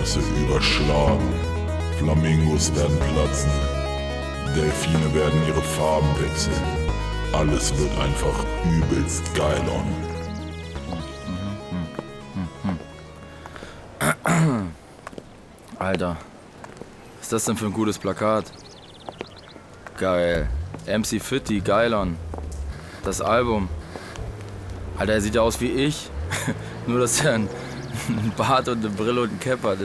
Erdnüsse überschlagen. Flamingos werden platzen. Delfine werden ihre Farben wechseln. Alles wird einfach übelst geil on. Alter, was ist das denn für ein gutes Plakat? Geil. MC Fitti, Geilon. Das Album. Alter, er sieht ja aus wie ich. Nur, dass er einen Bart und eine Brille und einen Cap hat.